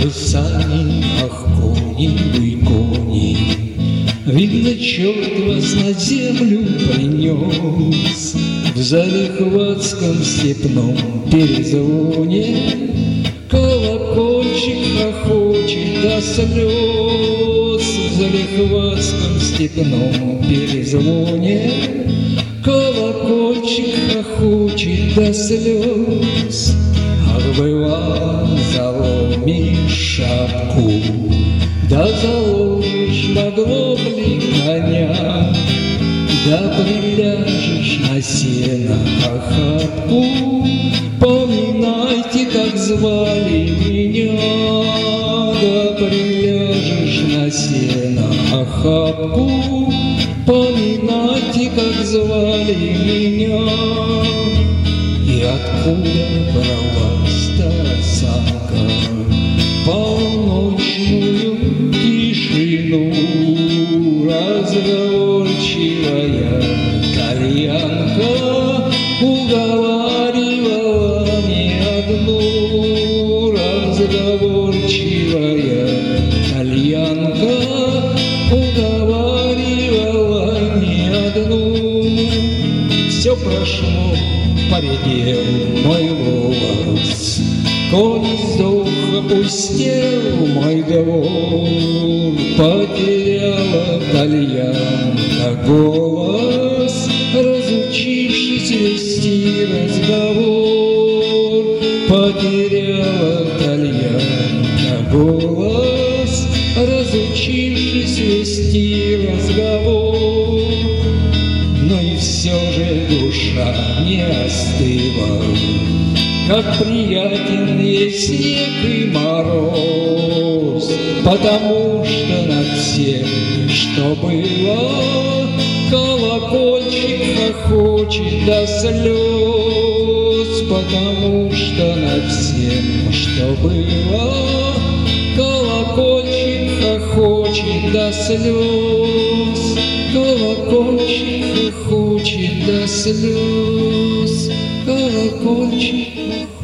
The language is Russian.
вы сани, ах, кони, вы кони. Видно, черт вас на землю принес в залихватском степном перезвоне. Колокольчик хохочет до слез в залихватском степном перезвоне. Колокольчик хохочет до слез. Ах, была, заломишь шапку, да заложишь на глобли коня, да приляжешь на сено охапку. Поминайте, как звали меня, да приляжешь на сено охапку. Поминайте, как звали меня. И откуда бралась та осанка полночную тишину? Разговорчивая кальянка уговаривала не одну. Разговорчивая кальянка уговаривала не одну. Все прошло, поредел мой волос, коль сдох, опустел мой двор. Потеряла кальянка голос, разучившись вести разговор. Потеряла кальянка голос, разучившись вести разговор. Но и все же душа не остыла, как приятен есть снег и мороз, потому что над всем, что было, колокольчик хохочет до слез. Потому что над всем, что было, колокольчик хохочет до слез. Колокольчик хохочет до слез. Колокольчик хохочет.